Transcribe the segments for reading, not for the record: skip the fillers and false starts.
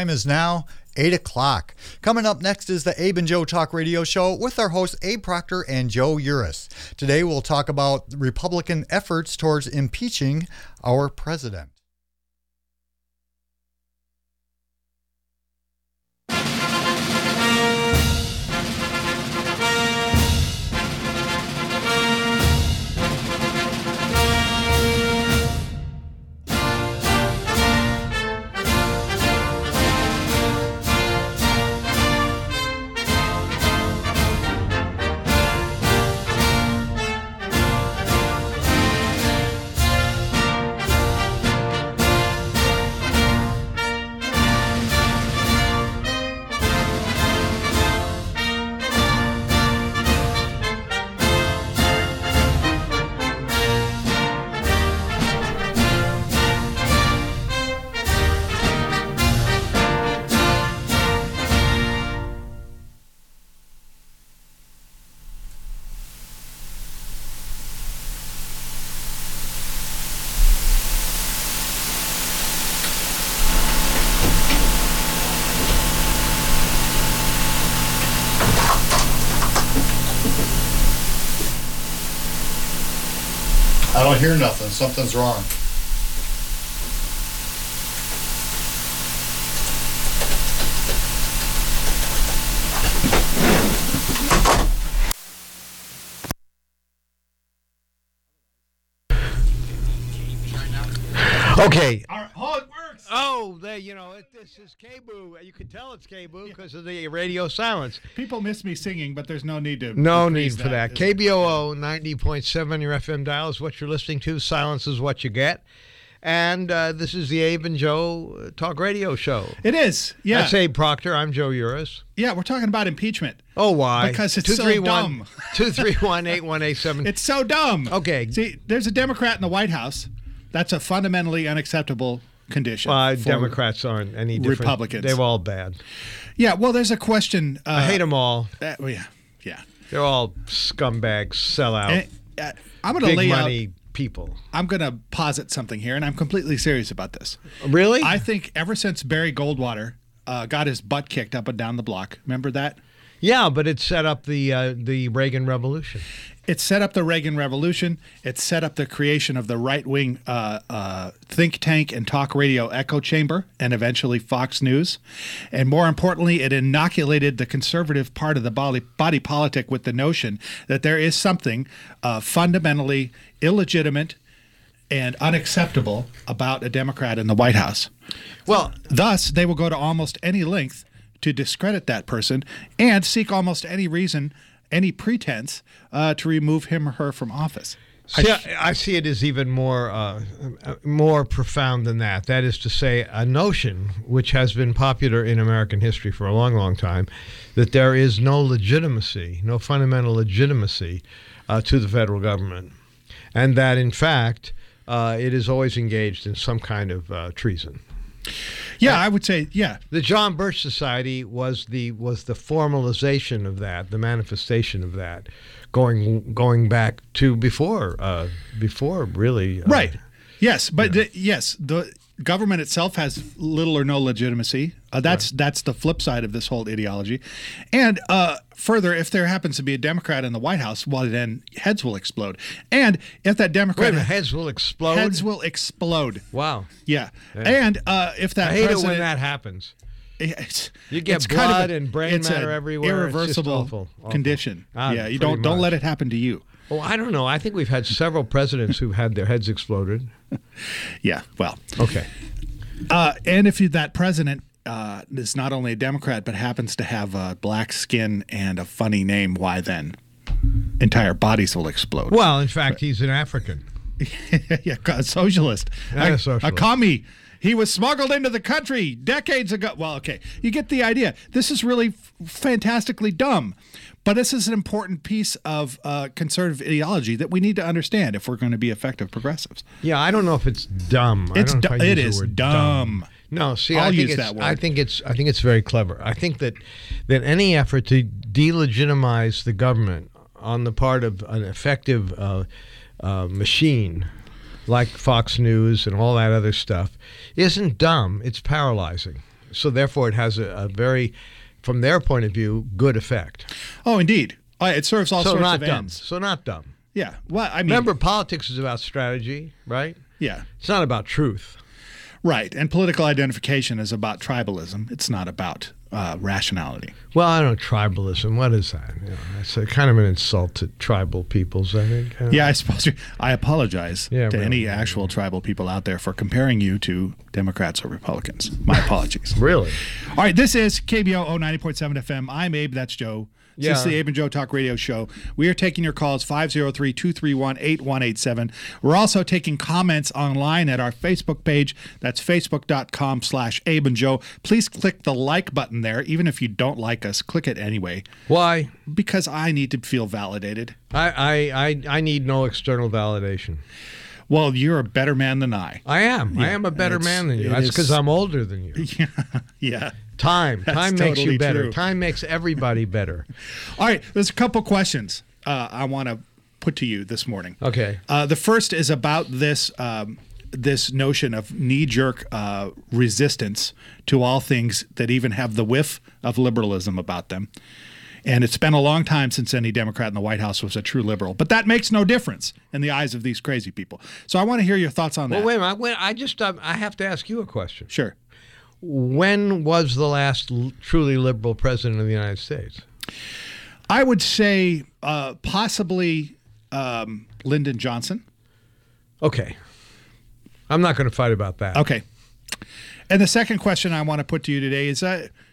time is now 8 o'clock. Coming up next is the Abe and Joe Talk Radio Show with our hosts Abe Proctor and Joe Uris. Today we'll talk about Republican efforts towards impeaching our president. I don't hear nothing. Something's wrong. Okay. Oh, it works. Oh, this is KBOO. You can tell it's KBOO because of the radio silence. People miss me singing, but there's no need to. No need for that. KBOO 90.7 your FM dial is what you're listening to. Silence is what you get. And this is the Abe and Joe Talk Radio Show. It is, yeah. That's Abe Proctor. I'm Joe Uris. Yeah, we're talking about impeachment. Oh, why? Because it's so dumb. 231-8187. It's so dumb. Okay. See, there's a Democrat in the White House. That's a fundamentally unacceptable condition. Democrats aren't any different. Republicans. They're all bad. Yeah, well, there's a question. I hate them all. Yeah. They're all scumbags, sellout, I'm going to big lay money out. people. I'm going to posit something here, and I'm completely serious about this. Really? I think ever since Barry Goldwater got his butt kicked up and down the block, remember that? Yeah, but it set up the Reagan Revolution. It set up the Reagan Revolution. It set up the creation of the right-wing think tank and talk radio echo chamber and eventually Fox News. And more importantly, it inoculated the conservative part of the body politic with the notion that there is something fundamentally illegitimate and unacceptable about a Democrat in the White House. Well, thus, they will go to almost any length to discredit that person and seek almost any reason, any pretense to remove him or her from office. I see it as even more profound than that. That is to say, a notion which has been popular in American history for a long, long time, that there is no legitimacy, no fundamental legitimacy to the federal government, and that, in fact, it is always engaged in some kind of treason. Yeah, I would say, yeah. The John Birch Society was the formalization of that, the manifestation of that, going back to before really. Right. Yes, but the government itself has little or no legitimacy. That's the flip side of this whole ideology. And further, if there happens to be a Democrat in the White House, well, then heads will explode. And if that Democrat... heads will explode? Heads will explode. Wow. Yeah. And if that I hate president... it when that happens. You get it's blood kind of and brain matter everywhere. Irreversible it's just awful. condition. Yeah, you don't let it happen to you. Oh, I don't know. I think we've had several presidents who've had their heads exploded. Yeah, well. Okay. And if that president is not only a Democrat but happens to have black skin and a funny name, why then? Entire bodies will explode. Well, in fact, he's an African. Yeah, a socialist. Not a socialist. A commie. He was smuggled into the country decades ago. Well, okay. You get the idea. This is really fantastically dumb. But this is an important piece of conservative ideology that we need to understand if we're going to be effective progressives. Yeah, I don't know if it's dumb. It is dumb. No, see, I'll I think use that word. I think it's very clever. I think that any effort to delegitimize the government on the part of an effective machine like Fox News and all that other stuff isn't dumb. It's paralyzing. So therefore, it has a very, from their point of view, good effect. Oh, indeed. It serves all sorts not of dumb. ends. So not dumb. Yeah. Well, I mean, Remember, politics is about strategy, right? yeah. It's not about truth. Right. And political identification is about tribalism. It's not about rationality. Well, I don't know, tribalism. What is that? You know, it's a kind of an insult to tribal peoples, I think. Yeah, I suppose I apologize to really. any actual tribal people out there for comparing you to Democrats or Republicans. My apologies. Really? All right, this is KBO 90.7 FM. I'm Abe, that's Joe. This is the Abe and Joe Talk Radio Show. We are taking your calls 503-231-8187. We're also taking comments online at our Facebook page. That's facebook.com/Abe and Joe. Please click the like button there. Even if you don't like us, click it anyway. Why? Because I need to feel validated. I need no external validation. Well, you're a better man than I. I am. I am a better man than you. That's because I'm older than you. Yeah. Time makes totally you better. true. Time makes everybody better. All right, there's a couple questions I want to put to you this morning. Okay. The first is about this this notion of knee-jerk resistance to all things that even have the whiff of liberalism about them. And it's been a long time since any Democrat in the White House was a true liberal. But that makes no difference in the eyes of these crazy people. So I want to hear your thoughts on that. Well, wait a minute. I have to ask you a question. Sure. When was the last truly liberal president of the United States? I would say possibly Lyndon Johnson. Okay. I'm not going to fight about that. Okay. And the second question I want to put to you today is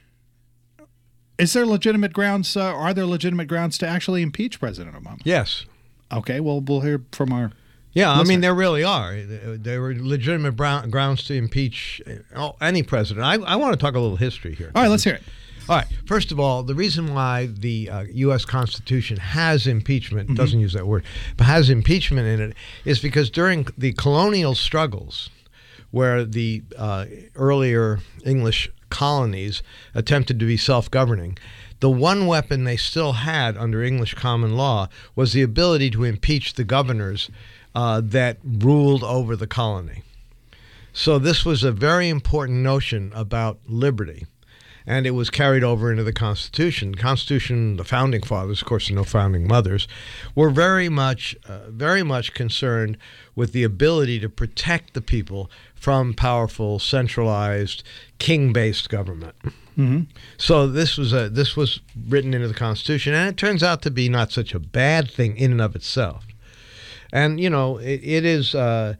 there legitimate grounds, are there legitimate grounds to actually impeach President Obama? Yes. Okay, well, we'll hear from our Yeah, listener. I mean, there really are. There were legitimate grounds to impeach any president. I want to talk a little history here. All right, let's hear it. All right. First of all, the reason why the U.S. Constitution has impeachment, doesn't use that word, but has impeachment in it, is because during the colonial struggles, where the earlier English colonies attempted to be self-governing, the one weapon they still had under English common law was the ability to impeach the governors that ruled over the colony. So this was a very important notion about liberty. And it was carried over into the Constitution. The Constitution, the founding fathers, of course, no founding mothers, were very much concerned with the ability to protect the people from powerful, centralized, king-based government. Mm-hmm. So this was written into the Constitution, and it turns out to be not such a bad thing in and of itself. And you know, it is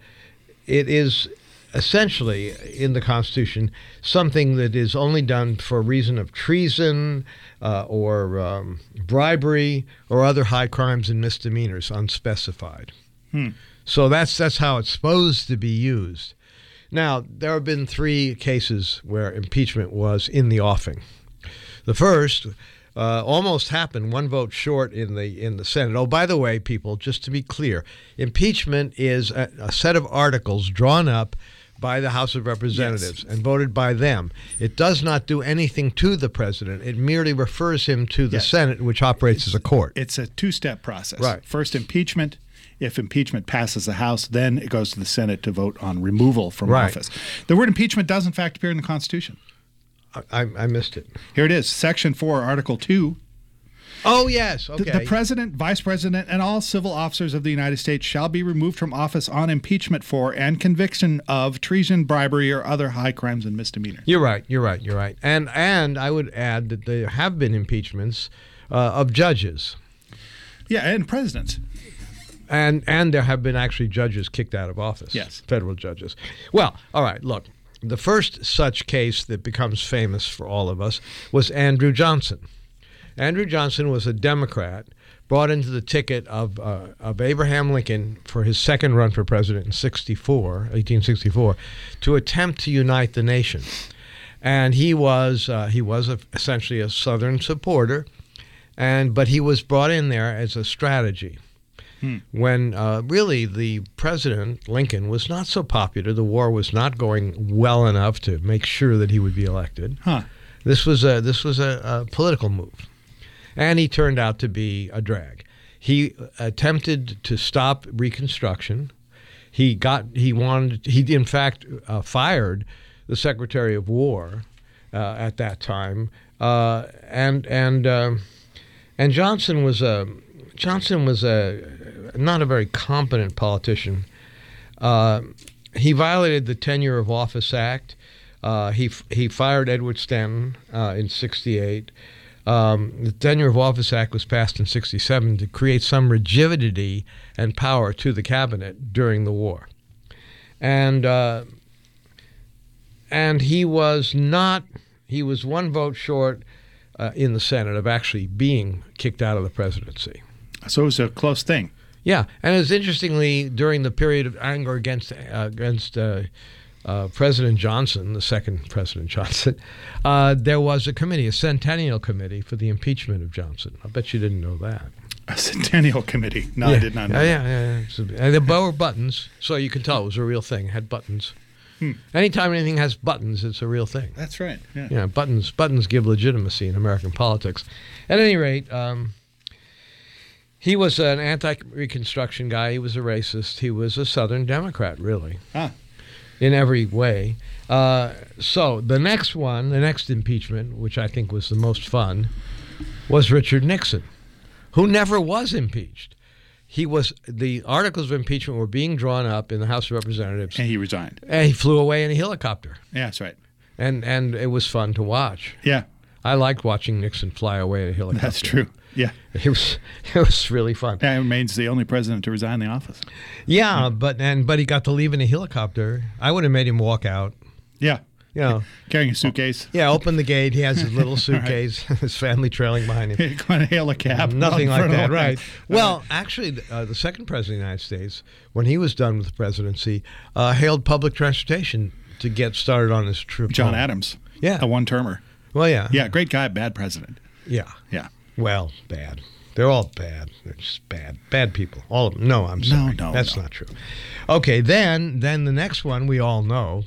essentially in the Constitution something that is only done for a reason of treason or bribery or other high crimes and misdemeanors unspecified. So that's how it's supposed to be used. Now, there have been 3 cases where impeachment was in the offing. The first almost happened, 1 vote short in the Senate. Oh, by the way, people, just to be clear, impeachment is a set of articles drawn up by the House of Representatives and voted by them. It does not do anything to the president. It merely refers him to the Senate, which operates as a court. It's a 2-step process. Right. First, impeachment. If impeachment passes the House, then it goes to the Senate to vote on removal from office. The word impeachment does, in fact, appear in the Constitution. I missed it. Here it is, Section 4, Article 2. Oh, yes. Okay. The President, Vice President, and all civil officers of the United States shall be removed from office on impeachment for and conviction of treason, bribery, or other high crimes and misdemeanors. You're right. And I would add that there have been impeachments of judges. Yeah, and presidents. And there have been actually judges kicked out of office. Yes. Federal judges. Well, all right, look. The first such case that becomes famous for all of us was Andrew Johnson. Andrew Johnson was a Democrat brought into the ticket of Abraham Lincoln for his second run for president in 1864, to attempt to unite the nation. And he was essentially a Southern supporter, but he was brought in there as a strategy. When really the president, Lincoln, was not so popular. The war was not going well enough to make sure that he would be elected. This was a political move. And he turned out to be a drag. He attempted to stop Reconstruction. He in fact fired the Secretary of War at that time, and Johnson was a not a very competent politician. He violated the Tenure of Office Act. He fired Edward Stanton in '68. The Tenure of Office Act was passed in '67 to create some rigidity and power to the cabinet during the war, and he was not. He was one vote short in the Senate of actually being kicked out of the presidency. So it was a close thing. Yeah, and it was interestingly during the period of anger against President Johnson, the second President Johnson, there was a committee, a Centennial Committee for the impeachment of Johnson. I bet you didn't know that. A Centennial Committee. No, yeah. I did not know that. Yeah. And the were buttons, so you can tell it was a real thing. It had buttons. Anytime anything has buttons, it's a real thing. That's right. Yeah. Yeah, buttons give legitimacy in American politics. At any rate, he was an anti-Reconstruction guy. He was a racist. He was a Southern Democrat, really, in every way. So the next impeachment, which I think was the most fun, was Richard Nixon, who never was impeached. The articles of impeachment were being drawn up in the House of Representatives. And he resigned. And he flew away in a helicopter. Yeah, that's right. And it was fun to watch. Yeah. I liked watching Nixon fly away in a helicopter. That's true. Yeah. It was really fun. Yeah, he remains the only president to resign the office. Yeah, but he got to leave in a helicopter. I would have made him walk out. Yeah. You know, carrying a suitcase. Yeah, open the gate. He has his little suitcase, his family trailing behind him. Going to hail a cab. Nothing like that, right? Well, actually, the second president of the United States, when he was done with the presidency, hailed public transportation to get started on his trip. John home. Adams. Yeah. A one-termer. Well, yeah. Yeah, great guy, bad president. Yeah. Yeah. Well, bad. They're all bad. They're just bad. Bad people. All of them. No, I'm sorry. No, that's not true. Okay, then the next one we all know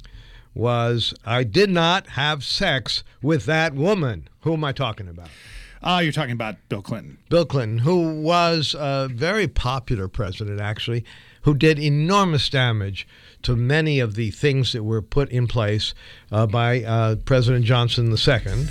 was I did not have sex with that woman. Who am I talking about? You're talking about Bill Clinton. Bill Clinton, who was a very popular president, actually, who did enormous damage to many of the things that were put in place by President Johnson II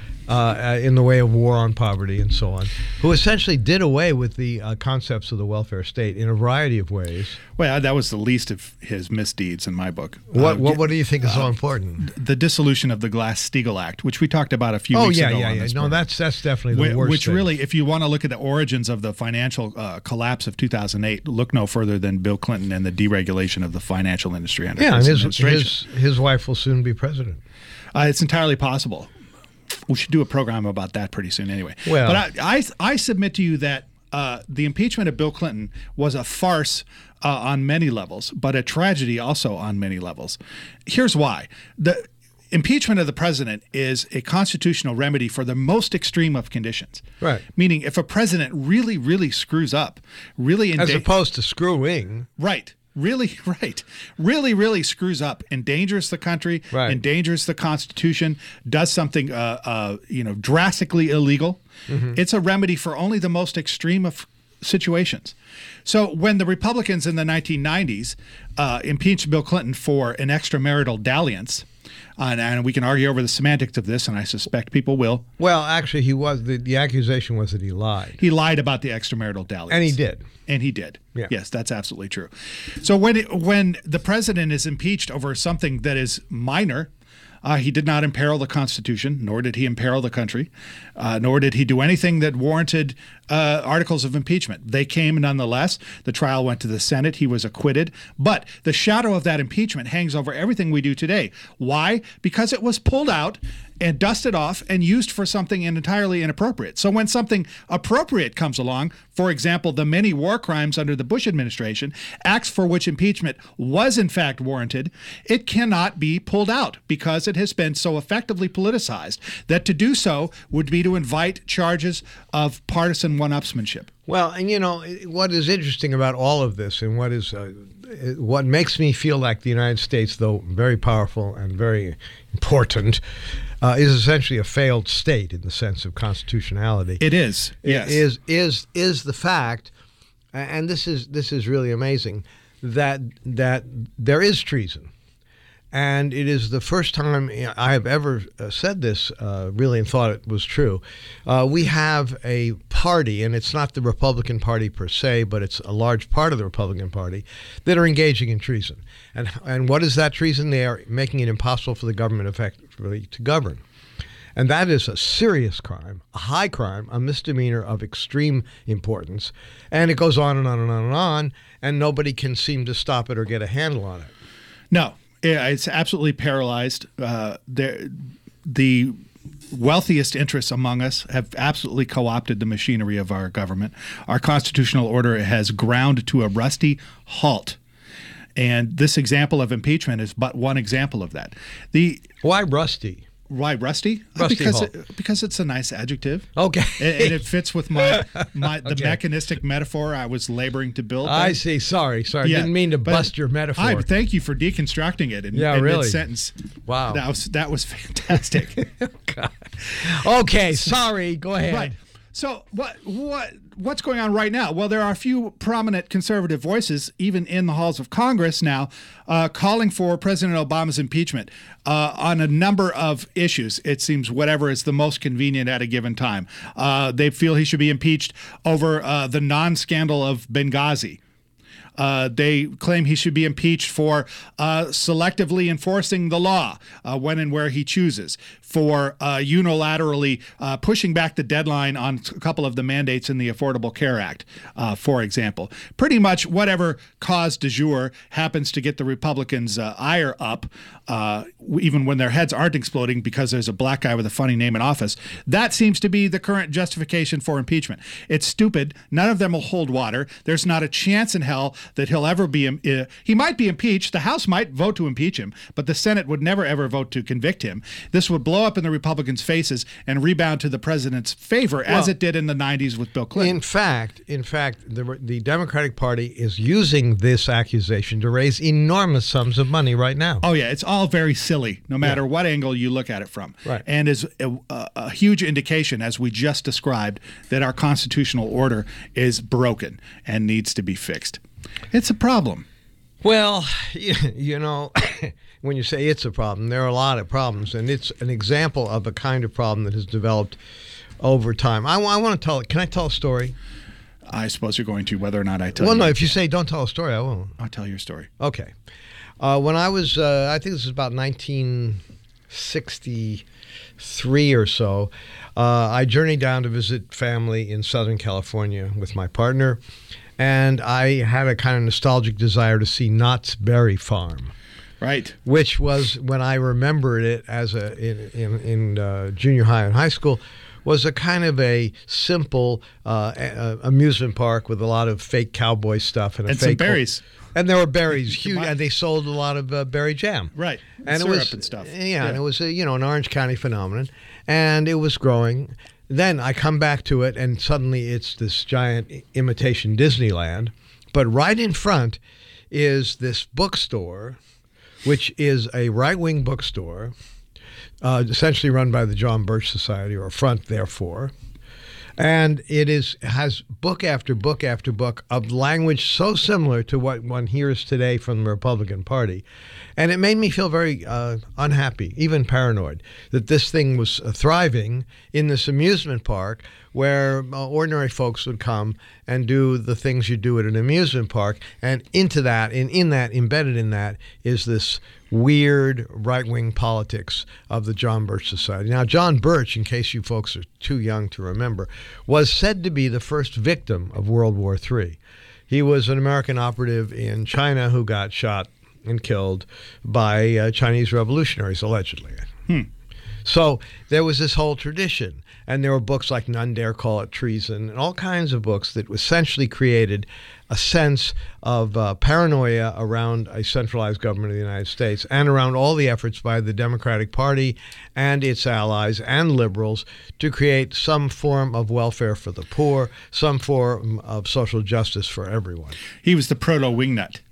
in the way of war on poverty and so on, who essentially did away with the concepts of the welfare state in a variety of ways. Well, that was the least of his misdeeds in my book. What do you think is so important? The dissolution of the Glass-Steagall Act, which we talked about a few weeks ago. Yeah. No, that's definitely the worst Which thing. really, if you want to look at the origins of the financial collapse of 2008, look no further than Bill Clinton and the deregulation of the financial industry under his administration. His wife will soon be president. It's entirely possible. We should do a program about that pretty soon anyway. Well, but I submit to you that the impeachment of Bill Clinton was a farce on many levels, but a tragedy also on many levels. Here's why. The impeachment of the president is a constitutional remedy for the most extreme of conditions. Right. Meaning if a president really, really screws up, as opposed to screwing. Right. Really, right. Really, really screws up, endangers the country, endangers the Constitution, does something, drastically illegal. Mm-hmm. It's a remedy for only the most extreme of situations. So when the Republicans in the 1990s impeached Bill Clinton for an extramarital dalliance, and we can argue over the semantics of this, and I suspect people will. Well, actually, he was the accusation was that he lied. He lied about the extramarital dalliance. And he did. And he did. Yeah. Yes, that's absolutely true. So when the president is impeached over something that is minor, he did not imperil the Constitution, nor did he imperil the country, nor did he do anything that warranted articles of impeachment. They came nonetheless. The trial went to the Senate. He was acquitted. But the shadow of that impeachment hangs over everything we do today. Why? Because it was pulled out and dusted off and used for something entirely inappropriate. So when something appropriate comes along, for example, the many war crimes under the Bush administration, acts for which impeachment was in fact warranted, it cannot be pulled out because it has been so effectively politicized that to do so would be to invite charges of partisan one-upsmanship. Well, and what is interesting about all of this and what makes me feel like the United States, though very powerful and very important, is essentially a failed state in the sense of constitutionality. It is, yes. Is the fact, and this is really amazing, that there is treason, And it is the first time I have ever said this, really, and thought it was true. We have a party, and it's not the Republican Party per se, but it's a large part of the Republican Party, that are engaging in treason. And what is that treason? They are making it impossible for the government effectively to govern. And that is a serious crime, a high crime, a misdemeanor of extreme importance. And it goes on and on and on and on, and nobody can seem to stop it or get a handle on it. No. It's absolutely paralyzed. The wealthiest interests among us have absolutely co-opted the machinery of our government. Our constitutional order has ground to a rusty halt. And this example of impeachment is but one example of that. Why rusty? Why rusty? Rusty Because it's a nice adjective. Okay. And it fits with the mechanistic metaphor I was laboring to build. I see. Sorry. Yeah, Didn't mean to bust your metaphor. Thank you for deconstructing it in really. mid-sentence. Wow. That was fantastic. God. Okay, sorry. Go ahead. Right. So what's going on right now? Well, there are a few prominent conservative voices, even in the halls of Congress now, calling for President Obama's impeachment on a number of issues. It seems whatever is the most convenient at a given time. They feel he should be impeached over the non-scandal of Benghazi. They claim he should be impeached for selectively enforcing the law when and where he chooses, for unilaterally pushing back the deadline on a couple of the mandates in the Affordable Care Act, for example. Pretty much whatever cause du jour happens to get the Republicans' ire up, even when their heads aren't exploding because there's a black guy with a funny name in office. That seems to be the current justification for impeachment. It's stupid. None of them will hold water. There's not a chance in hell that he'll ever be. He might be impeached. The House might vote to impeach him, but the Senate would never, ever vote to convict him. This would blow up in the Republicans' faces and rebound to the president's favor, as it did in the 90s with Bill Clinton. In fact, the Democratic Party is using this accusation to raise enormous sums of money right now. Oh, yeah. It's all very silly, no matter what angle you look at it from. Right. And is a huge indication, as we just described, that our constitutional order is broken and needs to be fixed. It's a problem. Well, you know, when you say it's a problem, there are a lot of problems, and it's an example of a kind of problem that has developed over time. I want to tell. Can I tell a story? I suppose you're going to, whether or not I tell you. Well, no, if you say don't tell a story, I won't. I'll tell your story. Okay. When I was, I think this is about 1963 or so, I journeyed down to visit family in Southern California with my partner, and I had a kind of nostalgic desire to see Knott's Berry Farm. Right. Which was, when I remembered it as in junior high and high school, was a kind of a simple amusement park with a lot of fake cowboy stuff and some berries. And there were berries, huge, and they sold a lot of berry jam. Right. And syrup it was, and stuff. Yeah, and it was an Orange County phenomenon, and it was growing. Then I come back to it, and suddenly it's this giant imitation Disneyland. But right in front is this bookstore, which is a right-wing bookstore, essentially run by the John Birch Society, or a front, therefore. And it has book after book after book of language so similar to what one hears today from the Republican Party. And it made me feel very unhappy, even paranoid, that this thing was thriving in this amusement park where ordinary folks would come and do the things you do at an amusement park. And into that, and embedded in that, is this weird right-wing politics of the John Birch Society. Now, John Birch, in case you folks are too young to remember, was said to be the first victim of World War III. He was an American operative in China who got shot and killed by Chinese revolutionaries, allegedly. So there was this whole tradition, and there were books like None Dare Call It Treason, and all kinds of books that essentially created a sense of paranoia around a centralized government of the United States and around all the efforts by the Democratic Party and its allies and liberals to create some form of welfare for the poor, some form of social justice for everyone. He was the proto-wingnut.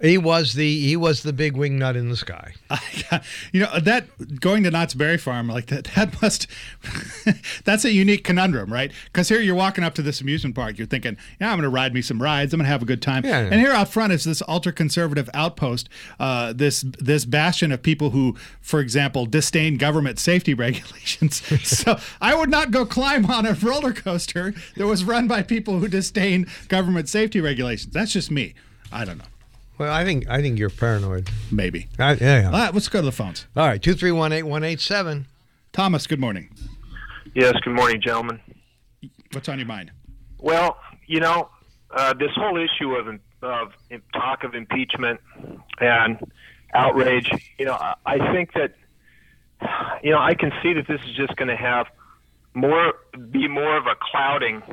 He was the big wing nut in the sky. That going to Knott's Berry Farm like that must that's a unique conundrum, right? Because here you're walking up to this amusement park, you're thinking, I'm going to ride me some rides, I'm going to have a good time. Yeah. And here out front is this ultra-conservative outpost, this bastion of people who, for example, disdain government safety regulations. So I would not go climb on a roller coaster that was run by people who disdain government safety regulations. That's just me. I don't know. Well, I think you're paranoid. Maybe. Yeah. All right, let's go to the phones. All right, 2318187. Thomas, good morning. Yes, good morning, gentlemen. What's on your mind? Well, this whole issue of talk of impeachment and outrage, I think that, I can see that this is just going to have be more of a clouding,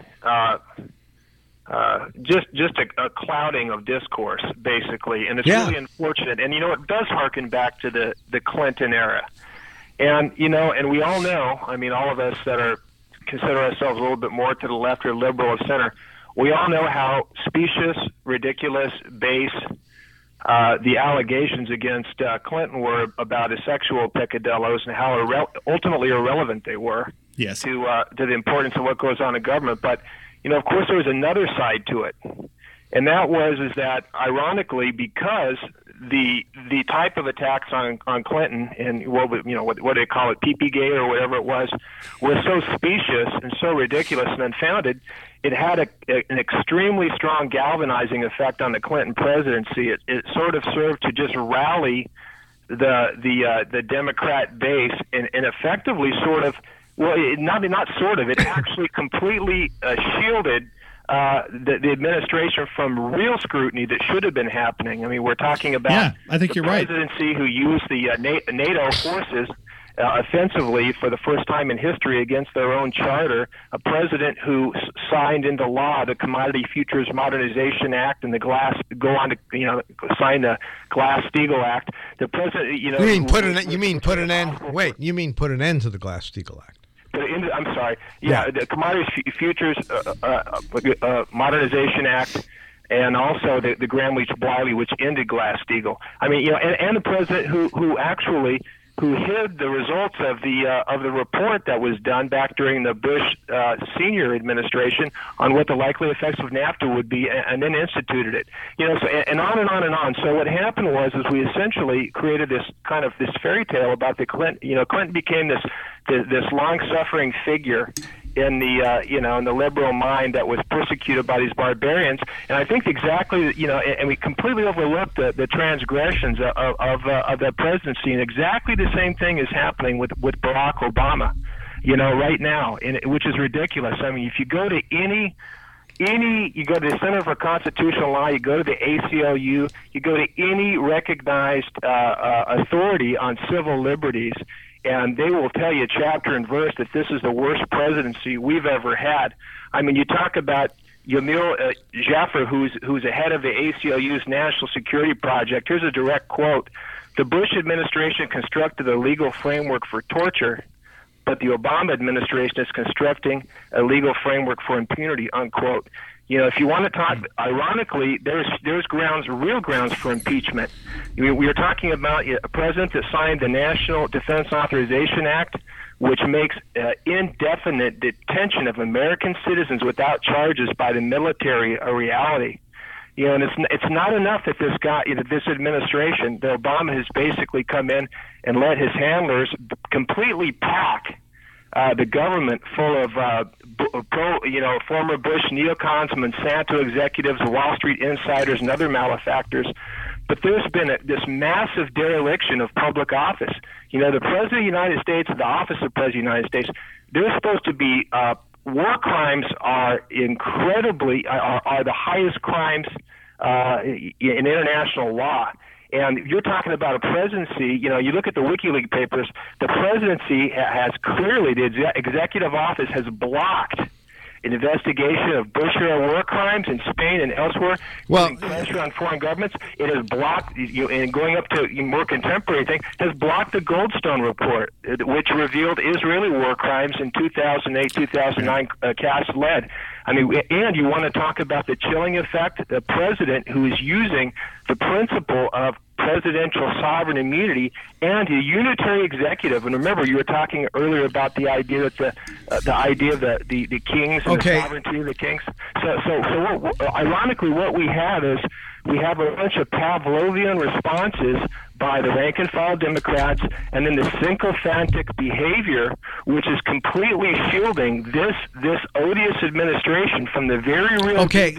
just a clouding of discourse, basically, and it's really unfortunate. And it does harken back to the Clinton era, and and we all know. I mean, all of us that consider ourselves a little bit more to the left or liberal or center, we all know how specious, ridiculous, base the allegations against Clinton were about his sexual peccadillos and how ultimately irrelevant they were. Yes. To the importance of what goes on in government, but. Of course, there was another side to it, and that is that ironically, because the type of attacks on Clinton and what they call it, PP-gate or whatever it was so specious and so ridiculous and unfounded, it had an extremely strong galvanizing effect on the Clinton presidency. It sort of served to just rally the Democrat base and effectively sort of. Well, not sort of. It actually completely shielded the administration from real scrutiny that should have been happening. I mean, we're talking about I think the you're right. presidency who used the NATO forces offensively for the first time in history against their own charter, a president who signed into law the Commodity Futures Modernization Act and sign the Glass-Steagall Act. The president, You mean put an end to the Glass-Steagall Act. I'm sorry. Yeah, the Commodity Futures Modernization Act, and also the Gramm-Leach-Bliley, which ended Glass-Steagall. I mean, and the president who actually hid the results of the report that was done back during the Bush senior administration on what the likely effects of NAFTA would be, and then instituted it. So, and on and on and on. So what happened was we essentially created this kind of this fairy tale about the Clinton. Clinton became this long-suffering figure in the in the liberal mind that was persecuted by these barbarians, and I think exactly and we completely overlooked the transgressions of the presidency, and exactly the same thing is happening with Barack Obama, right now, which is ridiculous. I mean, if you go to you go to the Center for Constitutional Law, you go to the ACLU, you go to any recognized authority on civil liberties, and they will tell you chapter and verse that this is the worst presidency we've ever had. I mean, you talk about Yamil Jaffer, who's the head of the ACLU's National Security Project. Here's a direct quote. The Bush administration constructed a legal framework for torture, but the Obama administration is constructing a legal framework for impunity, unquote. If you want to talk, ironically, there's real grounds for impeachment. We are talking about a president that signed the National Defense Authorization Act, which makes indefinite detention of American citizens without charges by the military a reality. And it's not enough that this administration, that Obama has basically come in and let his handlers completely pack the government full of former Bush neocons, Monsanto executives, Wall Street insiders, and other malefactors. But there's been this massive dereliction of public office. The President of the United States, the Office of President of the United States, they're supposed to be war crimes are the highest crimes in international law. And you're talking about a presidency, you look at the WikiLeaks papers, the presidency has clearly, the executive office has blocked an investigation of Bush-era war crimes in Spain and elsewhere, pressure on foreign governments. It has blocked, and going up to more contemporary thing, has blocked the Goldstone report, which revealed Israeli war crimes in 2008, 2009, Cass led. I mean, and you want to talk about the chilling effect? The president who is using the principle of presidential sovereign immunity and a unitary executive. And remember, you were talking earlier about the idea that the idea of the kings and the sovereignty of the kings. So ironically, what we have is we have a bunch of Pavlovian responses by the rank and file Democrats, and then the sycophantic behavior, which is completely shielding this odious administration from the very real. Okay,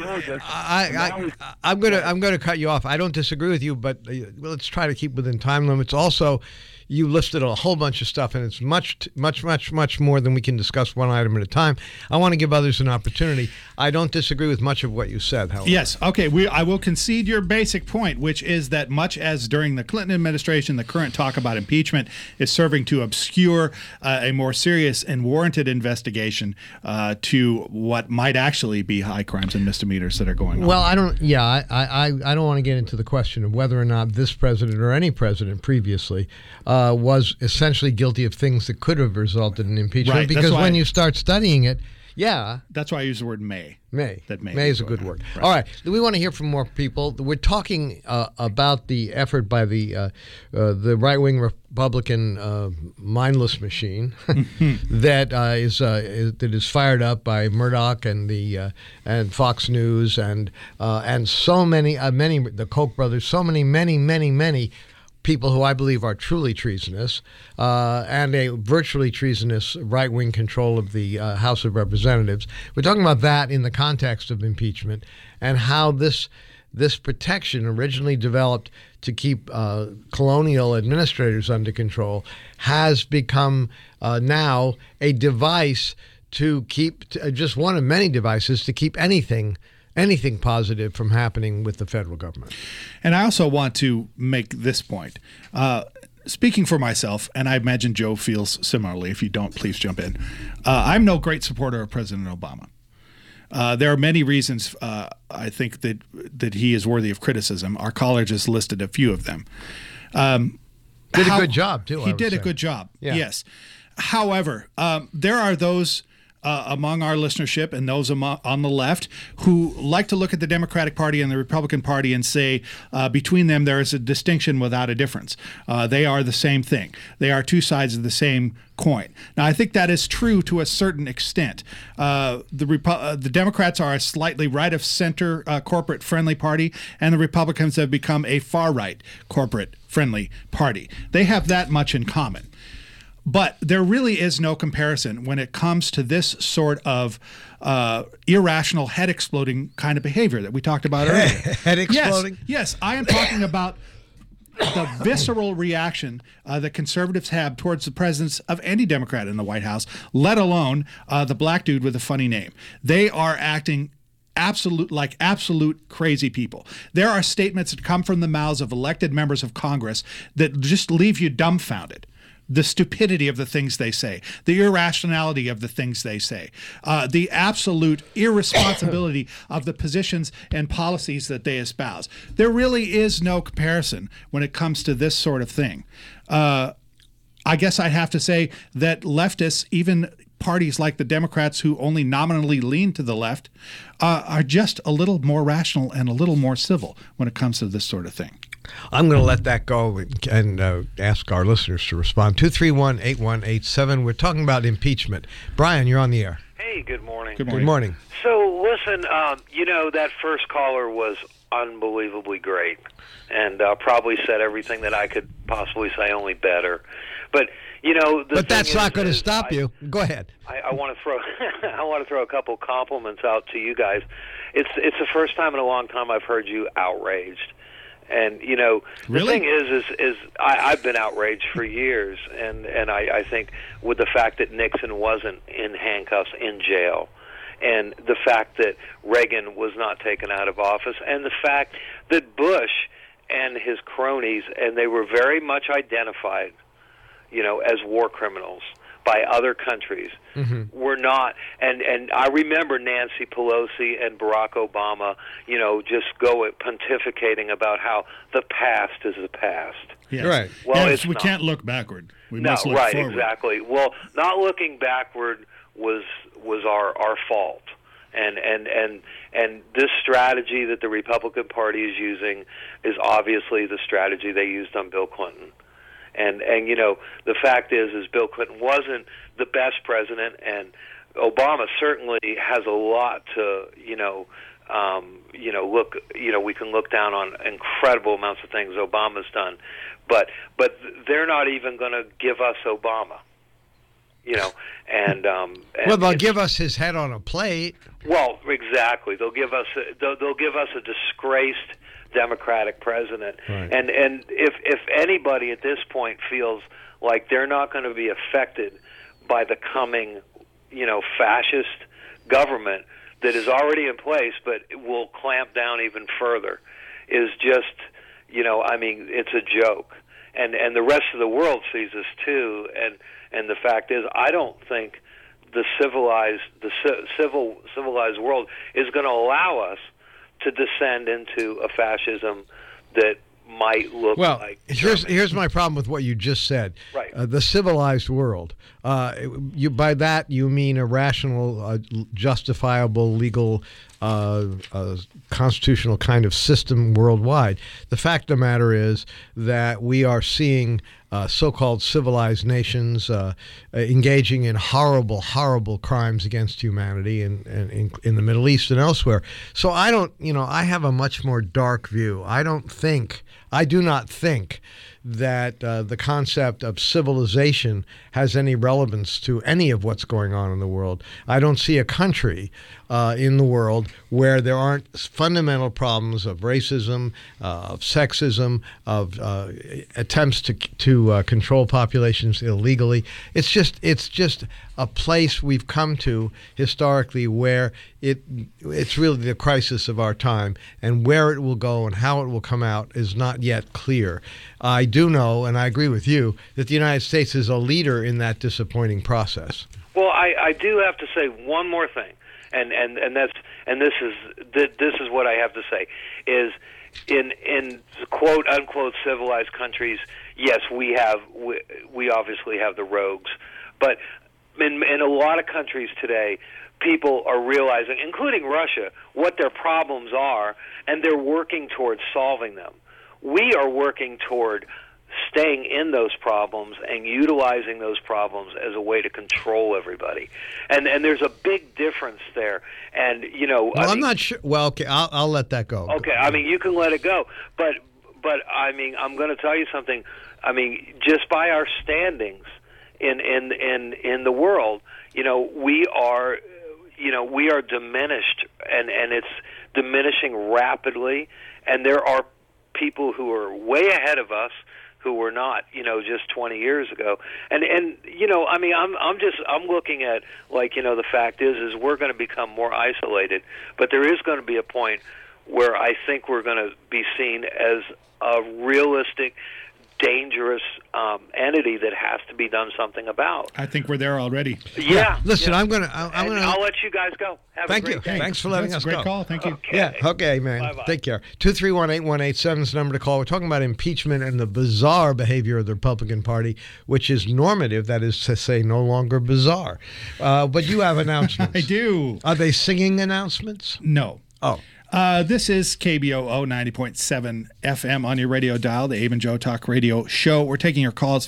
I'm gonna cut you off. I don't disagree with you, but let's try to keep within time limits. Also, you listed a whole bunch of stuff, and it's much more than we can discuss one item at a time. I want to give others an opportunity. I don't disagree with much of what you said, however. Yes, okay, I will concede your basic point, which is that much as during the Clinton administration, the current talk about impeachment is serving to obscure a more serious and warranted investigation to what might actually be high crimes and misdemeanors that are going on. Well, I don't want to get into the question of whether or not this president or any president previously was essentially guilty of things that could have resulted in impeachment. Right, because when you start studying it, that's why I use the word may. May. That May is a good word. Right. All right. We want to hear from more people. We're talking about the effort by the right-wing Republican mindless machine that is fired up by Murdoch and and Fox News and so many the Koch brothers, so many people who I believe are truly treasonous, and a virtually treasonous right-wing control of the House of Representatives. We're talking about that in the context of impeachment and how this protection, originally developed to keep colonial administrators under control, has become now a device to keep, just one of many devices to keep anything positive from happening with the federal government. And I also want to make this point. Speaking for myself, and I imagine Joe feels similarly, if you don't, please jump in. I'm no great supporter of President Obama. There are many reasons I think that he is worthy of criticism. Our college has listed a few of them. Did a good job, too. He did a good job, yes. However, there are those among our listenership and those on the left who like to look at the Democratic Party and the Republican Party and say between them there is a distinction without a difference. They are the same thing. They are two sides of the same coin. Now, I think that is true to a certain extent. The Democrats are a slightly right-of-center corporate-friendly party, and the Republicans have become a far-right corporate-friendly party. They have that much in common. But there really is no comparison when it comes to this sort of irrational, head-exploding kind of behavior that we talked about earlier. Head-exploding? Yes, I am talking about the visceral reaction that conservatives have towards the presence of any Democrat in the White House, let alone the black dude with a funny name. They are acting absolute crazy people. There are statements that come from the mouths of elected members of Congress that just leave you dumbfounded. The stupidity of the things they say, the irrationality of the things they say, the absolute irresponsibility of the positions and policies that they espouse. There really is no comparison when it comes to this sort of thing. I guess I'd have to say that leftists, even parties like the Democrats who only nominally lean to the left, are just a little more rational and a little more civil when it comes to this sort of thing. I'm going to let that go and ask our listeners to respond. 231-8187. We're talking about impeachment. Brian, you're on the air. Hey, good morning. Good morning. Good morning. So, listen, that first caller was unbelievably great and probably said everything that I could possibly say, only better. But, but that's not going to stop you. Go ahead. I want to throw I want to throw a couple compliments out to you guys. It's the first time in a long time I've heard you outraged. And, the really? thing is I've been outraged for years, and I think with the fact that Nixon wasn't in handcuffs in jail, and the fact that Reagan was not taken out of office, and the fact that Bush and his cronies, and they were very much identified, as war criminals by other countries, were not. And I remember Nancy Pelosi and Barack Obama, just pontificating about how the past is the past. Yes. Right. Well, yes, we can't look backward. We no, must look right, forward. Exactly. Well, not looking backward was our fault. And this strategy that the Republican Party is using is obviously the strategy they used on Bill Clinton. And the fact is Bill Clinton wasn't the best president, and Obama certainly has a lot to look. We can look down on incredible amounts of things Obama's done, but they're not even going to give us Obama. Well, they'll give us his head on a plate. Well, exactly. They'll give us a disgraced Democratic president. Right. And if anybody at this point feels like they're not going to be affected by the coming, fascist government that is already in place, but will clamp down even further, is just, it's a joke. And the rest of the world sees this too. And the fact is, I don't think the civilized world is going to allow us to descend into a fascism that might look like Germany. Here's my problem with what you just said. Right. The civilized world. By that you mean a rational, justifiable, legal, constitutional kind of system worldwide. The fact of the matter is that we are seeing so-called civilized nations engaging in horrible, horrible crimes against humanity in the Middle East and elsewhere. So I have a much more dark view. I do not think that the concept of civilization has any relevance to any of what's going on in the world. I don't see a country in the world where there aren't fundamental problems of racism, of sexism, of attempts to control populations illegally. It's just a place we've come to historically where it's really the crisis of our time, and where it will go and how it will come out is not yet clear. I do know, and I agree with you, that the United States is a leader in that disappointing process. Well, I do have to say one more thing, and this is what I have to say is in quote unquote civilized countries, yes, we obviously have the rogues, but in a lot of countries today, people are realizing, including Russia, what their problems are, and they're working towards solving them. We are working toward staying in those problems and utilizing those problems as a way to control everybody. And there's a big difference there. And, I'm not sure. Well, okay, I'll let that go. Okay, you can let it go. But I'm going to tell you something. Just by our standings in the world, we are diminished, and it's diminishing rapidly. And there are people who are way ahead of us who were not, just 20 years ago. And I'm looking at, the fact is we're going to become more isolated, but there is going to be a point where I think we're going to be seen as a realistic, dangerous entity that has to be done something about. I think we're there already. Yeah. Listen, yeah. I'll let you guys go. Thank you. Day. Thanks for letting us go. Great call. Thank you. Okay. Yeah. Okay, man. Bye-bye. Take care. 231-8187 is the number to call. We're talking about impeachment and the bizarre behavior of the Republican Party, which is normative. That is to say, no longer bizarre. But you have announcements. I do. Are they singing announcements? No. Oh. This is KBOO 90.7 FM on your radio dial, the Abe and Joe Talk Radio Show. We're taking your calls,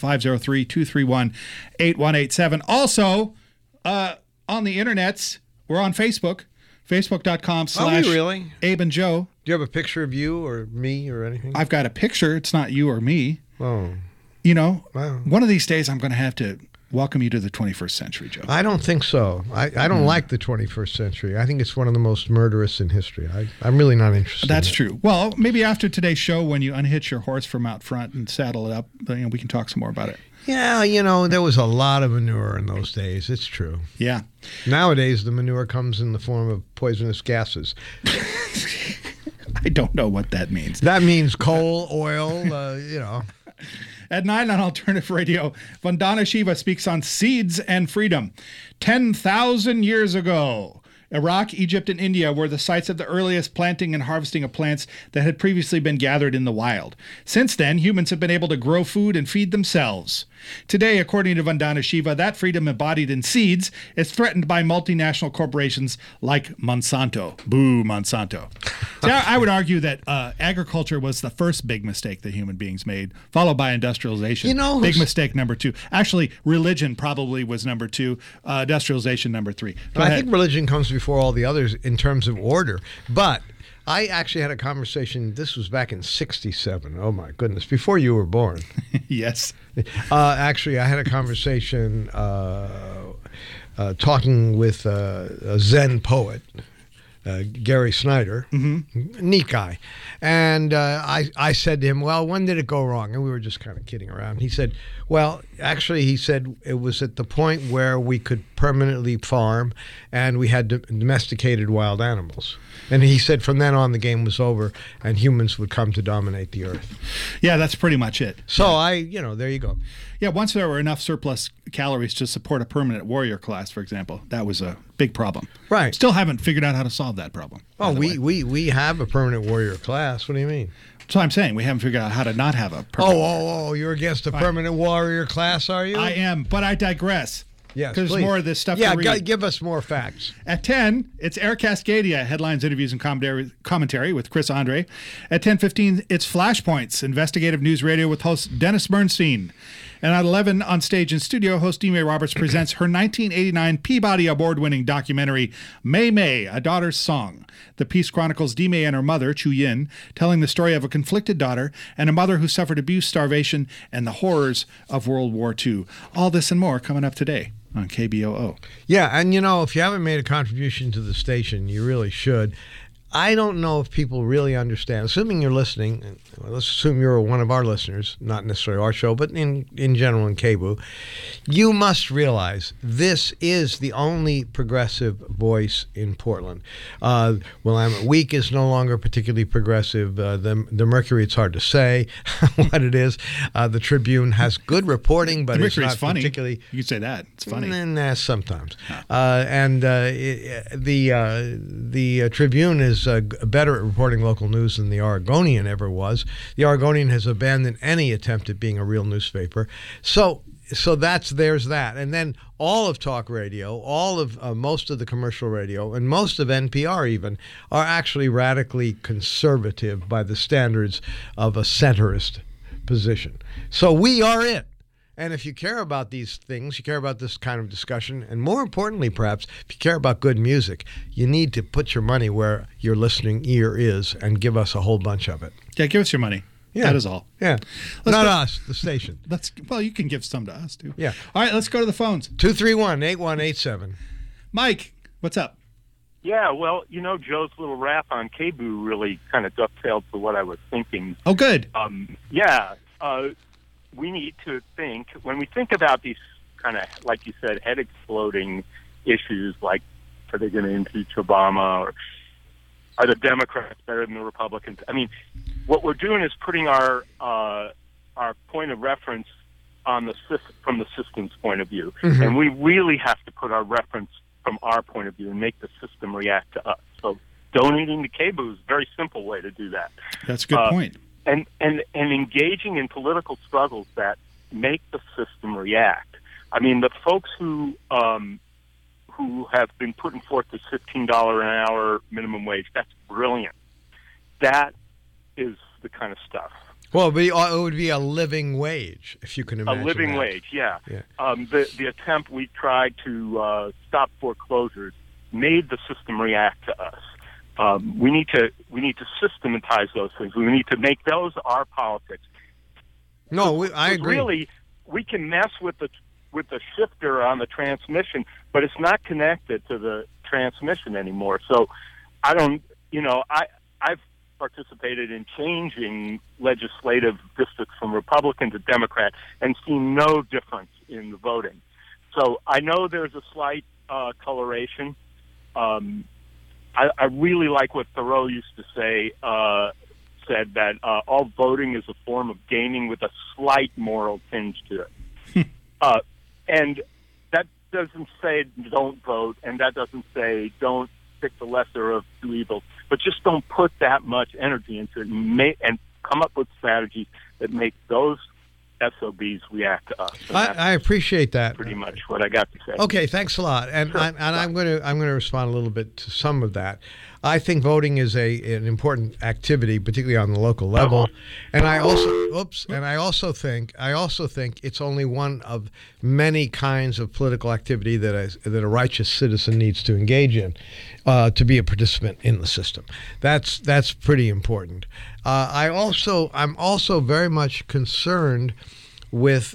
503-231-8187. Also, on the internets, we're on Facebook, facebook.com/ Are we really? Abe and Joe. Do you have a picture of you or me or anything? I've got a picture. It's not you or me. Oh. Wow. One of these days I'm going to have to welcome you to the 21st century, Joe. I don't think so. I don't like the 21st century. I think it's one of the most murderous in history. I'm really not interested. That's in it. true. Well, maybe after today's show, when you unhitch your horse from out front and saddle it up, we can talk some more about it. Yeah, there was a lot of manure in those days. It's true. Yeah. Nowadays, the manure comes in the form of poisonous gases. I don't know what that means. That means coal, oil, At 9 on Alternative Radio, Vandana Shiva speaks on seeds and freedom. 10,000 years ago, Iraq, Egypt, and India were the sites of the earliest planting and harvesting of plants that had previously been gathered in the wild. Since then, humans have been able to grow food and feed themselves. Today, according to Vandana Shiva, that freedom embodied in seeds is threatened by multinational corporations like Monsanto. Boo, Monsanto. So I would argue that agriculture was the first big mistake that human beings made, followed by industrialization. Big mistake number 2. Actually, religion probably was number 2, industrialization number 3. I think religion comes before all the others in terms of order. But I actually had a conversation, this was back in 67. Oh, my goodness, before you were born. Yes. Actually, I had a conversation talking with a Zen poet, Gary Snyder, neat guy. And I said to him, well, when did it go wrong? And we were just kind of kidding around. He said, well, actually, he said it was at the point where we could permanently farm and we had domesticated wild animals. And he said from then on the game was over and humans would come to dominate the earth. Yeah, that's pretty much it. So there you go. Yeah, once there were enough surplus calories to support a permanent warrior class, for example, that was a big problem. Right. Still haven't figured out how to solve that problem. Oh, we have a permanent warrior class. What do you mean? That's what I'm saying. We haven't figured out how to not have a permanent. Oh, you're against a permanent warrior class, are you? I am, but I digress. Yes, because there's more of this stuff to read. Yeah, give us more facts. At 10, it's Air Cascadia, headlines, interviews, and commentary with Chris Andre. At 10:15, it's Flashpoints, investigative news radio with host Dennis Bernstein. And at 11, on stage in studio, host Dime Roberts presents her 1989 Peabody Award-winning documentary, May May, A Daughter's Song. The piece chronicles Dime and her mother, Chu Yin, telling the story of a conflicted daughter and a mother who suffered abuse, starvation, and the horrors of World War II. All this and more coming up today on KBOO. Yeah, and if you haven't made a contribution to the station, you really should. I don't know if people really understand, assuming you're listening, let's assume you're one of our listeners, not necessarily our show, but in general in KBOO, you must realize this is the only progressive voice in Portland. Willamette Week is no longer particularly progressive. The Mercury, it's hard to say what it is. The Tribune has good reporting, but it's not funny. Particularly... You could say that. It's funny. Sometimes. The Tribune is better at reporting local news than the Oregonian ever was. The Oregonian has abandoned any attempt at being a real newspaper. So there's that. And then all of talk radio, all of most of the commercial radio, and most of NPR even, are actually radically conservative by the standards of a centrist position. So we are it. And if you care about these things, you care about this kind of discussion, and more importantly, perhaps, if you care about good music, you need to put your money where your listening ear is and give us a whole bunch of it. Yeah, give us your money. Yeah. That is all. Yeah. Not us, the station. Well, you can give some to us, too. Yeah. All right, let's go to the phones. 231-8187. Mike, what's up? Yeah, well, Joe's little rap on KBOO really kind of dovetailed to what I was thinking. Oh, good. We need to think, when we think about these kind of, like you said, head-exploding issues like, are they going to impeach Obama, or are the Democrats better than the Republicans? I mean, what we're doing is putting our point of reference from the system's point of view. Mm-hmm. And we really have to put our reference from our point of view and make the system react to us. So donating to KBOO is a very simple way to do that. That's a good point. And engaging in political struggles that make the system react. I mean, the folks who have been putting forth the $15 an hour minimum wage, that's brilliant. That is the kind of stuff. Well, it would be a living wage, if you can imagine. A living wage, yeah. The attempt we tried to stop foreclosures made the system react to us. We need to systematize those things. We need to make those our politics. No, I agree. Really, we can mess with the shifter on the transmission, but it's not connected to the transmission anymore. So I've participated in changing legislative districts from Republican to Democrat and seen no difference in the voting. So I know there's a slight coloration. I really like what Thoreau used to say, said that all voting is a form of gaming with a slight moral tinge to it. And that doesn't say don't vote, and that doesn't say don't pick the lesser of two evils, but just don't put that much energy into it and come up with strategies that make those SOBs react to us. And that's I appreciate that. pretty much what I got to say. Okay, thanks a lot. And I'm going to respond a little bit to some of that. I think voting is an important activity, particularly on the local level. And I also think it's only one of many kinds of political activity that a righteous citizen needs to engage in to be a participant in the system. That's pretty important. I'm also very much concerned with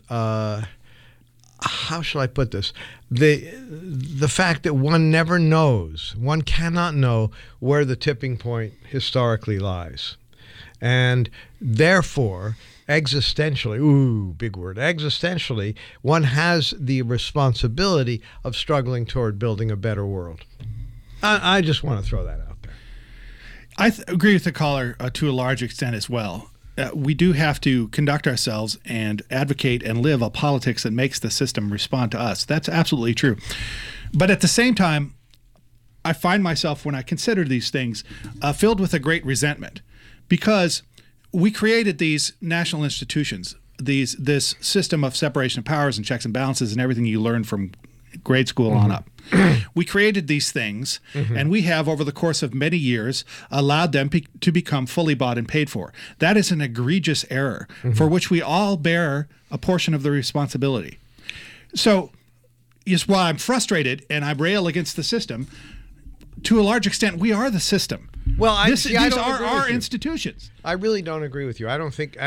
how shall I put this? The fact that one never knows, one cannot know where the tipping point historically lies. And therefore, existentially, big word, existentially, one has the responsibility of struggling toward building a better world. I just want to throw that out there. I agree with the caller to a large extent as well. We do have to conduct ourselves and advocate and live a politics that makes the system respond to us. That's absolutely true. But at the same time, I find myself, when I consider these things, filled with a great resentment, because we created these national institutions, this system of separation of powers and checks and balances and everything you learn from grade school on up. We created these things, and we have, over the course of many years, allowed them to become fully bought and paid for. That is an egregious error for which we all bear a portion of the responsibility. So, is why I'm frustrated and I rail against the system. To a large extent, we are the system. Well, these are our institutions. I really don't agree with you. I don't think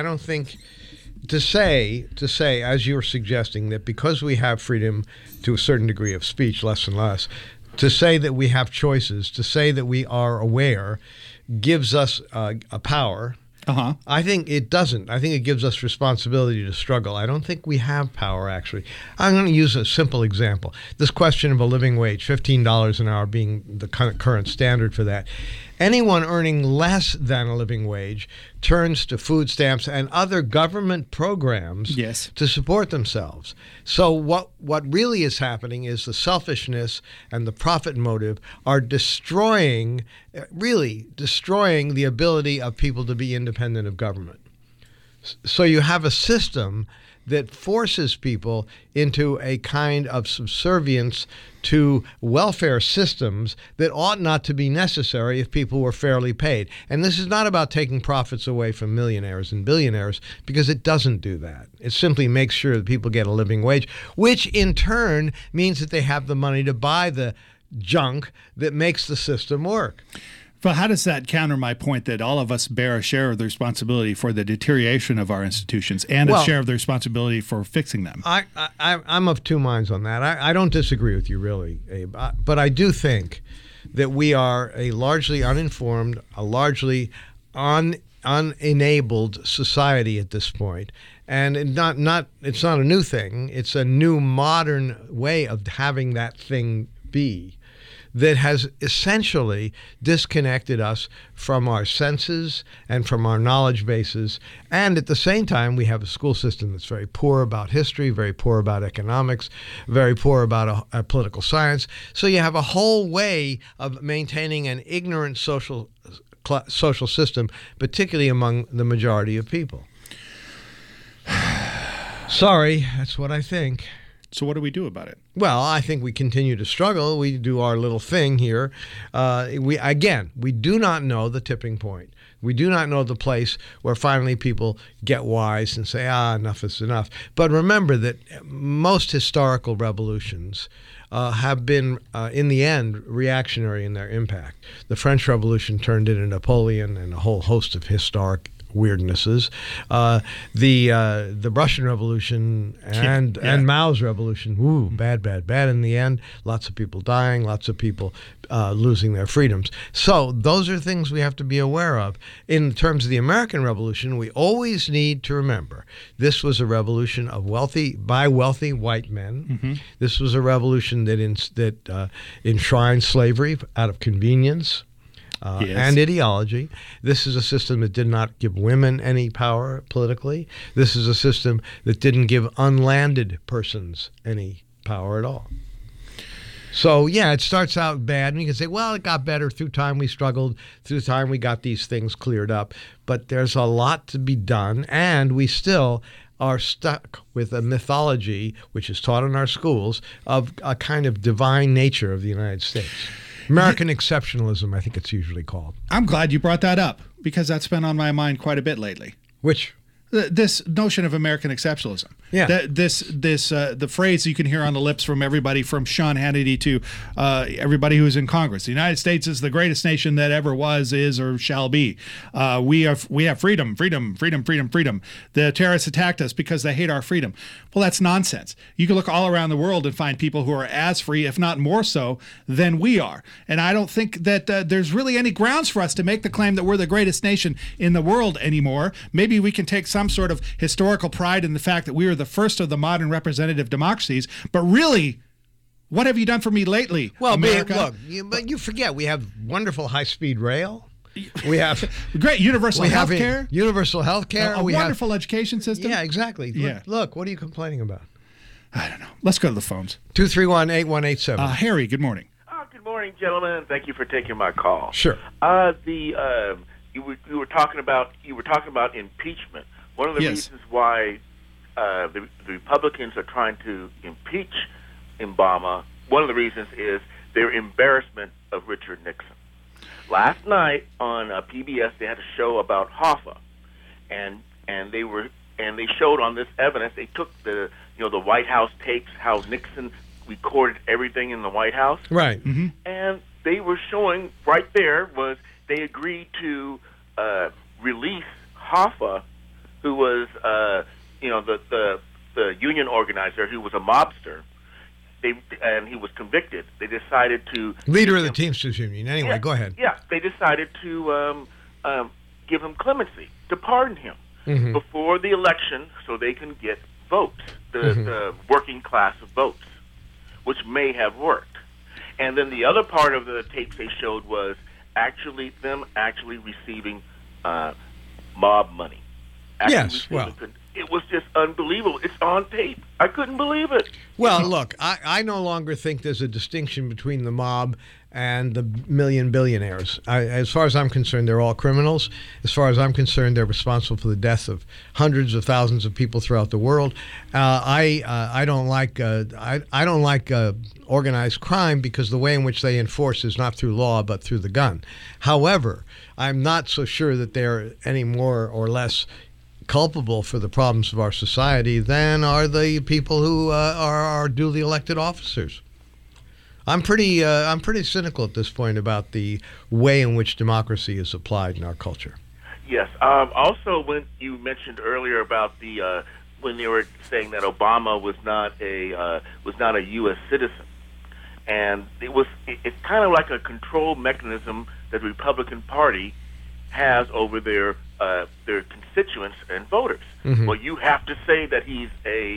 to say, as you're suggesting, that because we have freedom to a certain degree of speech, less and less, to say that we have choices, to say that we are aware, gives us a power. I think it doesn't. I think it gives us responsibility to struggle. I don't think we have power, actually. I'm going to use a simple example. This question of a living wage, $15 an hour being the current standard for that. Anyone earning less than a living wage turns to food stamps and other government programs to support themselves. So what really is happening is the selfishness and the profit motive are destroying the ability of people to be independent of government. So you have a system that forces people into a kind of subservience to welfare systems that ought not to be necessary if people were fairly paid. And this is not about taking profits away from millionaires and billionaires, because it doesn't do that. It simply makes sure that people get a living wage, which in turn means that they have the money to buy the junk that makes the system work. Well, how does that counter my point that all of us bear a share of the responsibility for the deterioration of our institutions and a share of the responsibility for fixing them? I'm of two minds on that. I don't disagree with you, really, Abe. But I do think that we are a largely uninformed, a largely unenabled society at this point. And it's not a new thing. It's a new modern way of having that thing be, that has essentially disconnected us from our senses and from our knowledge bases. And at the same time, we have a school system that's very poor about history, very poor about economics, very poor about political science. So you have a whole way of maintaining an ignorant social system, particularly among the majority of people. Sorry, that's what I think. So what do we do about it? Well, I think we continue to struggle. We do our little thing here. We do not know the tipping point. We do not know the place where finally people get wise and say, enough is enough. But remember that most historical revolutions have been, in the end, reactionary in their impact. The French Revolution turned into Napoleon and a whole host of historic weirdnesses. The Russian Revolution and Mao's Revolution, bad in the end. Lots of people dying, lots of people losing their freedoms. So those are things we have to be aware of. In terms of the American Revolution, we always need to remember this was a revolution of wealthy white men. This was a revolution that enshrined slavery out of convenience. And ideology. This is a system that did not give women any power politically. This is a system that didn't give unlanded persons any power at all. So, it starts out bad, and you can say, well, it got better through time. We struggled through time. We got these things cleared up. But there's a lot to be done, and we still are stuck with a mythology, which is taught in our schools, of a kind of divine nature of the United States. American exceptionalism, I think it's usually called. I'm glad you brought that up because that's been on my mind quite a bit lately. Which? This notion of American exceptionalism. Yeah. The phrase you can hear on the lips from everybody from Sean Hannity to everybody who's in Congress. The United States is the greatest nation that ever was, is, or shall be. We have freedom, freedom, freedom, freedom, freedom. The terrorists attacked us because they hate our freedom. Well, that's nonsense. You can look all around the world and find people who are as free, if not more so, than we are. And I don't think that there's really any grounds for us to make the claim that we're the greatest nation in the world anymore. Maybe we can take some sort of historical pride in the fact that we are the first of the modern representative democracies. But really, what have you done for me lately, Well, America? but you forget, we have wonderful high-speed rail. We have great universal health have care. Universal health care. A wonderful education system. Yeah, exactly. Yeah. Look, what are you complaining about? I don't know. Let's go to the phones. 231-8187. Harry, good morning. Good morning, gentlemen. Thank you for taking my call. Sure. You were talking about impeachment. One of the reasons why the Republicans are trying to impeach Obama, one of the reasons is their embarrassment of Richard Nixon. Last night on PBS, they had a show about Hoffa, and they showed on this evidence. They took the White House tapes, how Nixon recorded everything in the White House, Right. Mm-hmm. and they were showing right there was they agreed to release Hoffa, who was the union organizer, who was a mobster. And he was convicted. They decided to Leader of the Teamsters Union. Anyway, go ahead. Yeah, they decided to give him clemency, to pardon him before the election, so they can get votes, the working class of votes, which may have worked. And then the other part of the tapes they showed was them receiving mob money. Yes, well, it was just unbelievable. It's on tape. I couldn't believe it. Well, look, I no longer think there's a distinction between the mob and the million billionaires. As far as I'm concerned, they're all criminals. As far as I'm concerned, they're responsible for the death of hundreds of thousands of people throughout the world. I don't like organized crime because the way in which they enforce is not through law but through the gun. However, I'm not so sure that they're any more or less culpable for the problems of our society than are the people who are our duly elected officers. I'm pretty cynical at this point about the way in which democracy is applied in our culture. Yes. Also, when you mentioned earlier about when they were saying that Obama was not a U.S. citizen, and it's kind of like a control mechanism that the Republican Party has over their constituents and voters. Mm-hmm. Well, you have to say that he's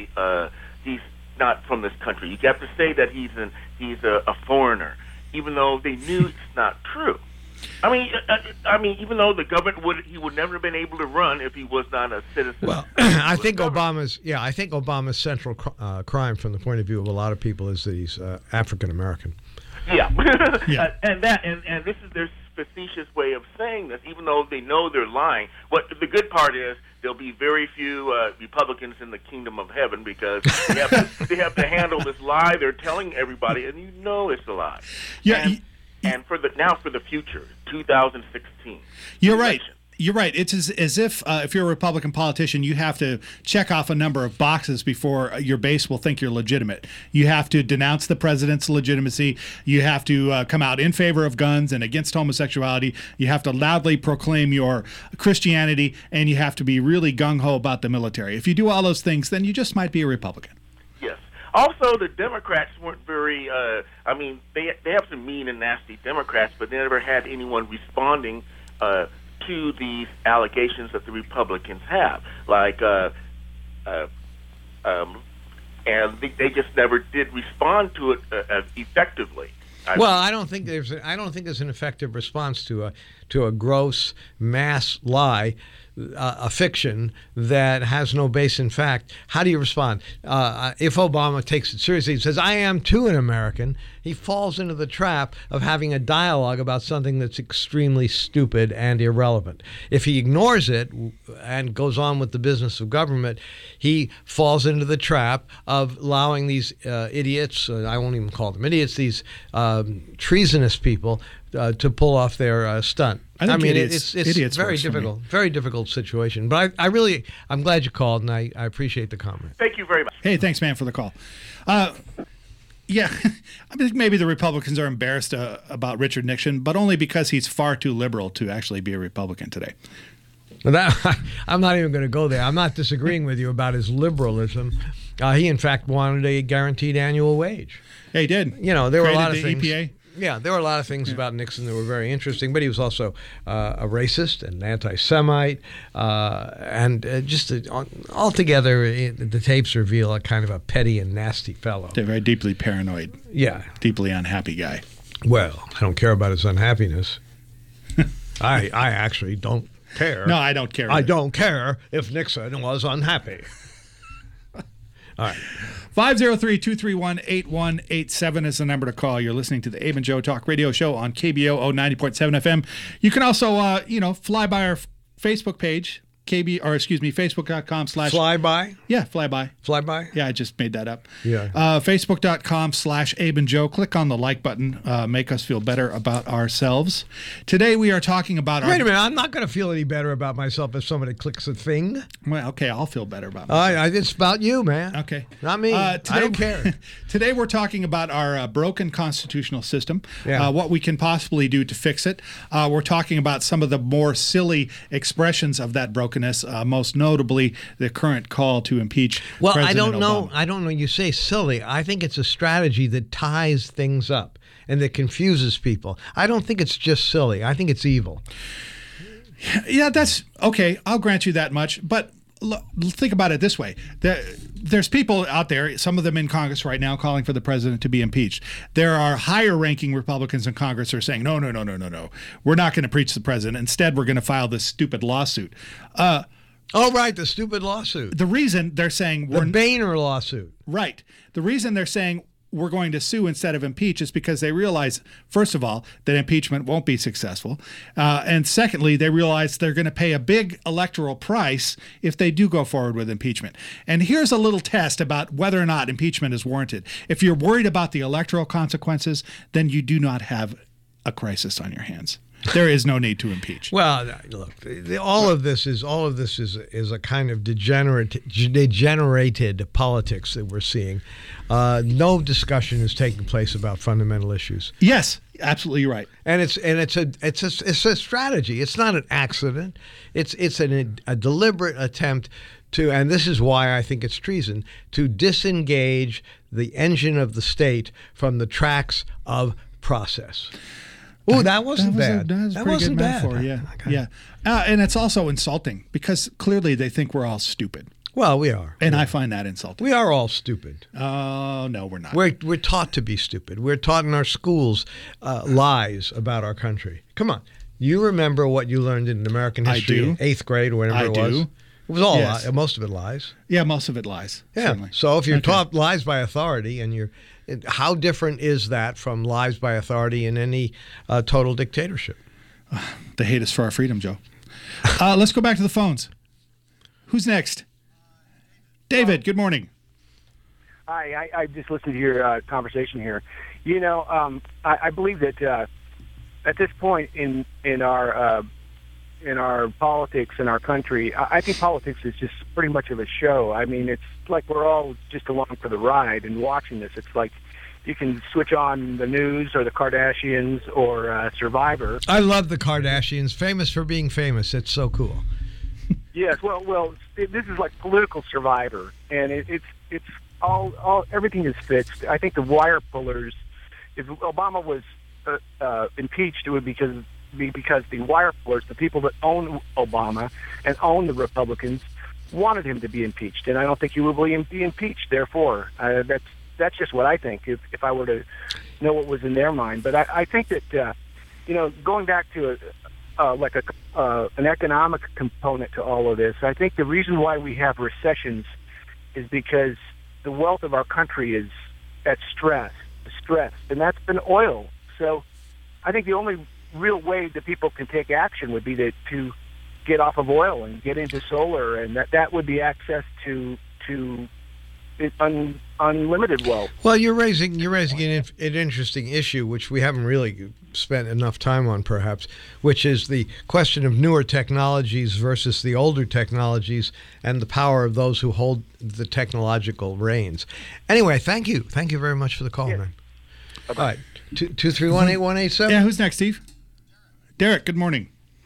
not from this country. You have to say that he's a foreigner, even though they knew it's not true. I mean, even though the government he would never have been able to run if he was not a citizen. Well, I think Obama's central crime from the point of view of a lot of people is that he's African American. Yeah, Yeah. and this is their facetious way of saying this, even though they know they're lying. What the good part is, there'll be very few Republicans in the kingdom of heaven because they have to handle this lie they're telling everybody, and it's a lie. Yeah, and for the future, 2016. You're right. You're right. It's as if you're a Republican politician, you have to check off a number of boxes before your base will think you're legitimate. You have to denounce the president's legitimacy. You have to come out in favor of guns and against homosexuality. You have to loudly proclaim your Christianity, and you have to be really gung-ho about the military. If you do all those things, then you just might be a Republican. Yes. Also, the Democrats weren't very, they have some mean and nasty Democrats, but they never had anyone responding to these allegations that the Republicans have, and they just never did respond to it effectively. I don't think there's an effective response to a gross mass lie a fiction that has no base in fact, how do you respond? If Obama takes it seriously and says, I am too an American, he falls into the trap of having a dialogue about something that's extremely stupid and irrelevant. If he ignores it and goes on with the business of government, he falls into the trap of allowing these idiots, I won't even call them idiots, these treasonous people to pull off their stunt. I mean, it's very difficult, very difficult situation. But I'm glad you called, and I appreciate the comment. Thank you very much. Hey, thanks, man, for the call. Yeah, I think maybe the Republicans are embarrassed about Richard Nixon, but only because he's far too liberal to actually be a Republican today. I'm not even going to go there. I'm not disagreeing with you about his liberalism. He, in fact, wanted a guaranteed annual wage. Yeah, he did. You know, there were a lot of the things. EPA. Yeah, there were a lot of things about Nixon that were very interesting, but he was also a racist and anti-Semite, and altogether, the tapes reveal a kind of a petty and nasty fellow. They're very deeply paranoid. Yeah. Deeply unhappy guy. Well, I don't care about his unhappiness. I actually don't care. No, I don't care. I don't care if Nixon was unhappy. All right. 503-231-8187 is the number to call. You're listening to the Abe and Joe Talk Radio Show on KBO 90.7 FM. You can also, fly by our Facebook page, Facebook.com/. Flyby? Yeah, flyby. Flyby? Yeah, I just made that up. Yeah. Facebook.com/Abe and Joe. Click on the like button. Make us feel better about ourselves. Today we are talking about. Wait a minute. I'm not going to feel any better about myself if somebody clicks a thing. Well, okay, I'll feel better about myself. It's about you, man. Okay. Not me. I don't care. Today we're talking about our broken constitutional system, Yeah. what we can possibly do to fix it. We're talking about some of the more silly expressions of that brokenness, most notably the current call to impeach President I don't know. Obama. I don't know. You say silly. I think it's a strategy that ties things up and that confuses people. I don't think it's just silly. I think it's evil. Yeah, that's okay. I'll grant you that much. But think about it this way. There's people out there, some of them in Congress right now, calling for the president to be impeached. There are higher-ranking Republicans in Congress who are saying, no. We're not going to impeach the president. Instead, we're going to file this stupid lawsuit. Right, the stupid lawsuit. The reason they're saying The Boehner lawsuit. Right. The reason they're saying we're going to sue instead of impeach is because they realize, first of all, that impeachment won't be successful. And secondly, they realize they're going to pay a big electoral price if they do go forward with impeachment. And here's a little test about whether or not impeachment is warranted. If you're worried about the electoral consequences, then you do not have a crisis on your hands. There is no need to impeach. Well, look, all of this is a kind of degenerated politics that we're seeing. No discussion is taking place about fundamental issues. Yes, absolutely right. And it's a strategy. It's not an accident. It's a deliberate attempt to, and this is why I think it's treason, to disengage the engine of the state from the tracks of process. Oh, that wasn't bad. That wasn't bad. Yeah, Okay. yeah. And it's also insulting because clearly they think we're all stupid. Well, we are. And I find that insulting. We are all stupid. Oh, no, we're not. We're taught to be stupid. We're taught in our schools lies about our country. Come on. You remember what you learned in American history in 8th grade or whatever it was? do. It was all Yes. lies. Most of it lies. Yeah, most of it lies. Yeah. Certainly. So if you're Okay. taught lies by authority and how different is that from lies by authority in any total dictatorship? The hate is for our freedom, Joe. Let's go back to the phones. Who's next? David, good morning. Hi, I just listened to your conversation here. You know, I believe that at this point in our politics in our country, I think politics is just pretty much of a show. I mean, it's like we're all just along for the ride and watching this. It's like you can switch on the news or the Kardashians or Survivor. I love the Kardashians, famous for being famous. It's so cool. Yes, well, this is like political Survivor, and it's all everything is fixed. I think the wire pullers, if Obama was impeached, it would be because the wire pullers, the people that own Obama and own the Republicans, wanted him to be impeached, and I don't think he will be impeached. Therefore, that's just what I think. If I were to know what was in their mind, but I think that going back to an economic component to all of this. I think the reason why we have recessions is because the wealth of our country is at stress, and that's been oil. So I think the only real way that people can take action would be to get off of oil and get into solar, and that would be access to unlimited wealth. Well, you're raising an interesting issue, which we haven't really spent enough time on, perhaps, which is the question of newer technologies versus the older technologies and the power of those who hold the technological reins. Anyway, thank you very much for the call, man. Bye-bye. All right, 231-8187. Yeah, who's next, Steve? Derek. Good morning.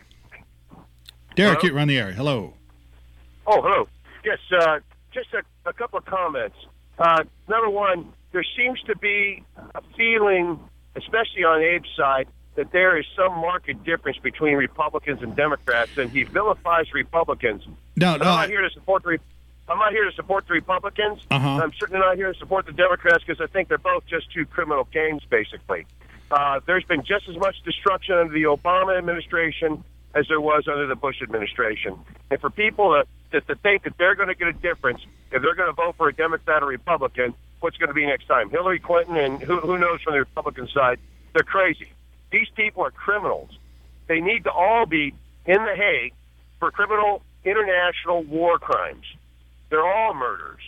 Derek, Hello? you're on the air. Hello. Oh, hello. Yes, just a couple of comments. Number one, there seems to be a feeling, especially on Abe's side, that there is some marked difference between Republicans and Democrats, and he vilifies Republicans. I'm not here to support the Republicans. I'm certainly not here to support the Democrats because I think they're both just two criminal games, basically. There's been just as much destruction under the Obama administration as there was under the Bush administration. And for people to think that they're going to get a difference if they're going to vote for a Democrat or Republican, what's going to be next time? Hillary Clinton and who knows from the Republican side, they're crazy. These people are criminals. They need to all be in The Hague for criminal international war crimes. They're all murderers.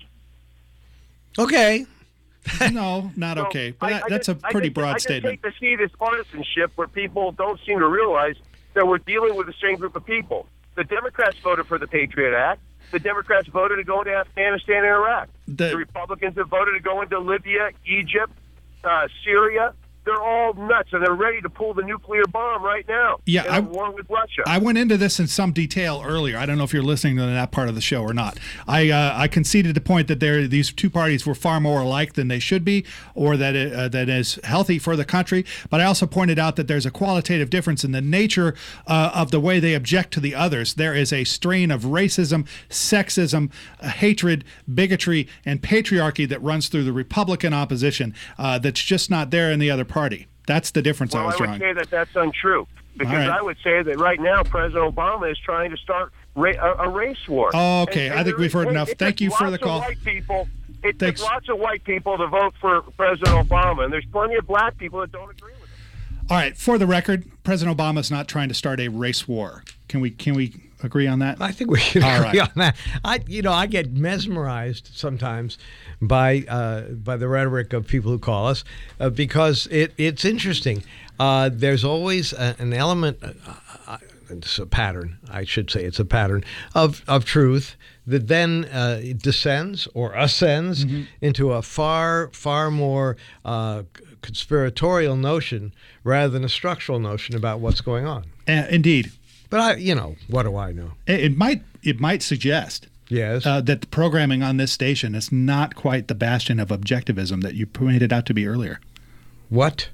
Okay. No, not okay. But that's a pretty broad statement. I just hate to see this partisanship where people don't seem to realize that we're dealing with the same group of people. The Democrats voted for the Patriot Act. The Democrats voted to go into Afghanistan and Iraq. The Republicans have voted to go into Libya, Egypt, Syria. They're all nuts, and they're ready to pull the nuclear bomb right now. Yeah, war with Russia. I went into this in some detail earlier. I don't know if you're listening to that part of the show or not. I conceded the point that these two parties were far more alike than they should be, or that is healthy for the country. But I also pointed out that there's a qualitative difference in the nature of the way they object to the others. There is a strain of racism, sexism, hatred, bigotry, and patriarchy that runs through the Republican opposition that's just not there in the other party. That's the difference I was drawing. I would say that that's untrue. Because I would say that right now President Obama is trying to start a race war. Oh, okay. I think we've heard enough. Thank you for the call. It takes lots of white people to vote for President Obama, and there's plenty of black people that don't agree with him. All right. For the record, President Obama is not trying to start a race war. Can we agree on that? I think we can agree on that. I get mesmerized sometimes by the rhetoric of people who call us because it's interesting. There's always an element, it's a pattern, I should say, it's a pattern of truth that then descends or ascends into a far more conspiratorial notion rather than a structural notion about what's going on. Indeed. But what do I know? It might suggest that the programming on this station is not quite the bastion of objectivism that you pointed out to be earlier. What?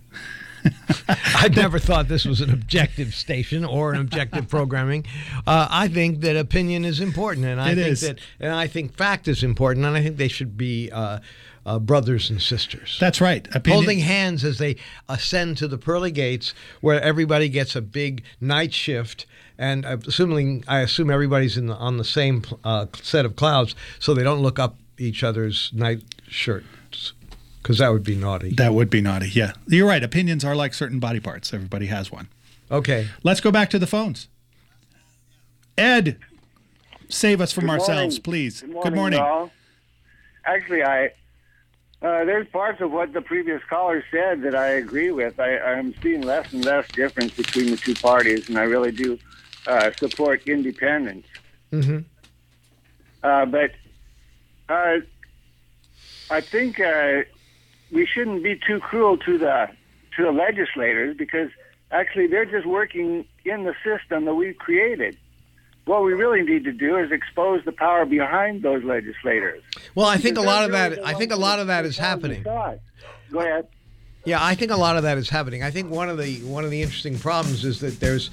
I never thought this was an objective station or an objective programming. I think that opinion is important, and I think fact is important, and I think they should be brothers and sisters. That's right. Holding hands as they ascend to the pearly gates, where everybody gets a big night shift. And I assume everybody's on the same set of clouds, so they don't look up each other's night shirts, because that would be naughty. That would be naughty, yeah. You're right. Opinions are like certain body parts. Everybody has one. Okay. Let's go back to the phones. Ed, save us from ourselves, please. Good morning. All. Actually, there's parts of what the previous caller said that I agree with. I'm seeing less and less difference between the two parties, and I really do support independence. Mm-hmm. But I think we shouldn't be too cruel to the legislators, because actually they're just working in the system that we've created. What we really need to do is expose the power behind those legislators. Well, I think a lot of that is happening. Go ahead. Yeah, I think a lot of that is happening. I think one of the interesting problems is that there's,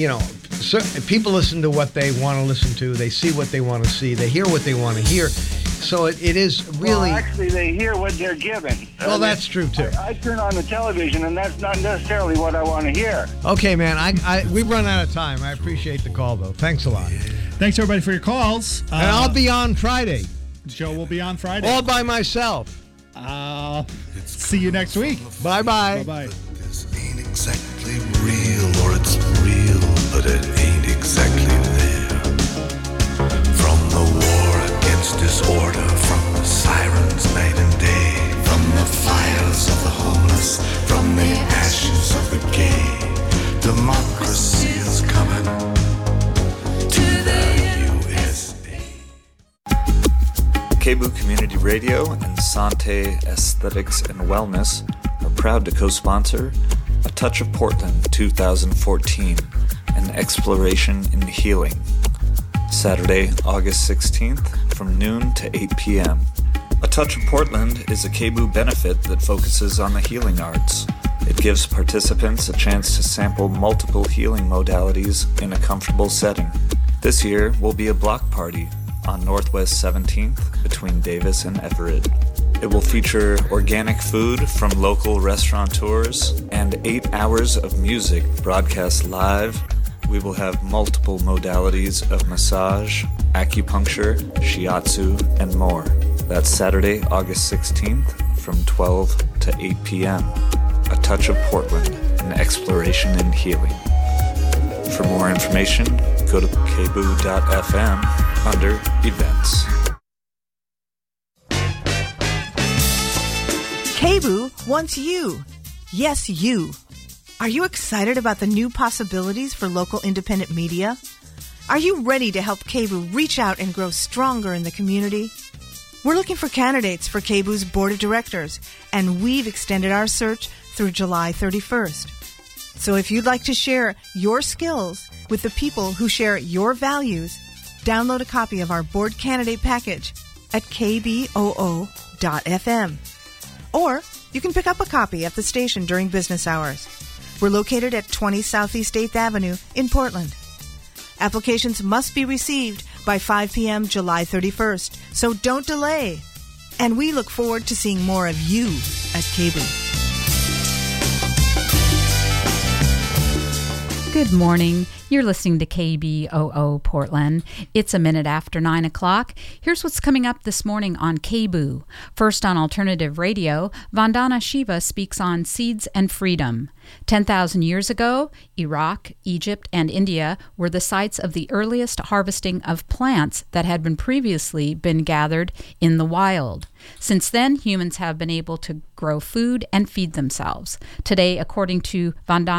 people listen to what they want to listen to. They see what they want to see. They hear what they want to hear. So it is really... Well, actually, they hear what they're given. Well, that's true, too. I turn on the television, and that's not necessarily what I want to hear. Okay, man, we've run out of time. I appreciate the call, though. Thanks a lot. Thanks, everybody, for your calls. And I'll be on Friday. Joe will be on Friday. All by myself. See you next week. Bye-bye. Bye-bye. This ain't exactly real, or it's real, but it ain't exactly there. From the war against disorder, from the sirens night and day, from the fires of the homeless, from the ashes of the gay, democracy is coming to the USA. KBOO Community Radio and Sante Aesthetics and Wellness are proud to co-sponsor A Touch of Portland 2014, an exploration in healing. Saturday, August 16th from noon to 8 p.m. A Touch of Portland is a KBOO benefit that focuses on the healing arts. It gives participants a chance to sample multiple healing modalities in a comfortable setting. This year will be a block party on Northwest 17th between Davis and Everett. It will feature organic food from local restaurateurs and 8 hours of music broadcast live. We will have multiple modalities of massage, acupuncture, shiatsu, and more. That's Saturday, August 16th from 12 to 8 p.m. A Touch of Portland, an exploration in healing. For more information, go to kboo.fm under Events. KBOO wants you. Yes, you. Are you excited about the new possibilities for local independent media? Are you ready to help KBOO reach out and grow stronger in the community? We're looking for candidates for KBOO's Board of Directors, and we've extended our search through July 31st. So if you'd like to share your skills with the people who share your values, download a copy of our board candidate package at kboo.fm. Or you can pick up a copy at the station during business hours. We're located at 20 Southeast 8th Avenue in Portland. Applications must be received by 5 p.m. July 31st, so don't delay. And we look forward to seeing more of you at KBOO. Good morning. You're listening to KBOO Portland. It's a minute after 9 o'clock. Here's what's coming up this morning on KBOO. First on Alternative Radio, Vandana Shiva speaks on seeds and freedom. 10,000 years ago, Iraq, Egypt, and India were the sites of the earliest harvesting of plants that had previously been gathered in the wild. Since then, humans have been able to grow food and feed themselves. Today, according to Vandana